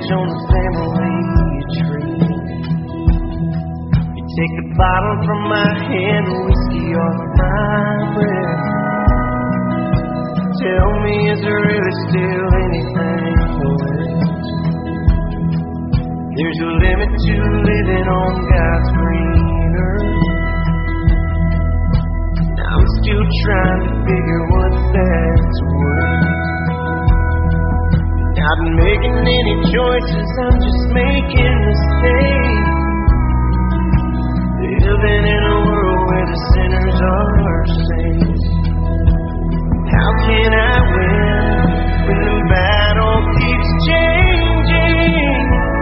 on the family tree. You take the bottle from my hand, whiskey off my breath. Tell me, is there really still anything left? There's a limit to living on God's green earth. I'm still trying to figure what that's worth. Not making any choices, I'm just making mistakes. Living in a world where the sinners are saints. How can I win when the battle keeps changing?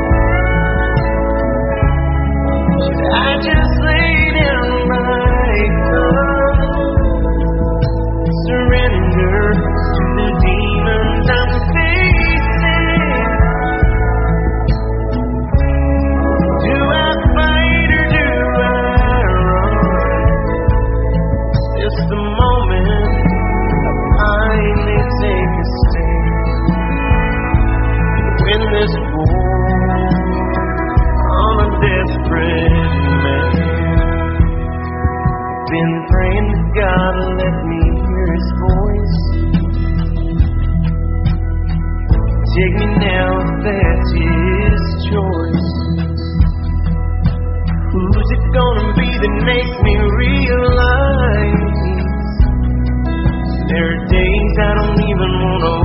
Should I just lay down my gun? Surrender to the demons I'm facing. Do I fight or do I run? It's the moment I finally take a stand. Win this war, I'm a desperate man. Been praying to God to let me hear His voice. Take me now if that's His choice. Who's it gonna be that makes me realize there are days I don't even wanna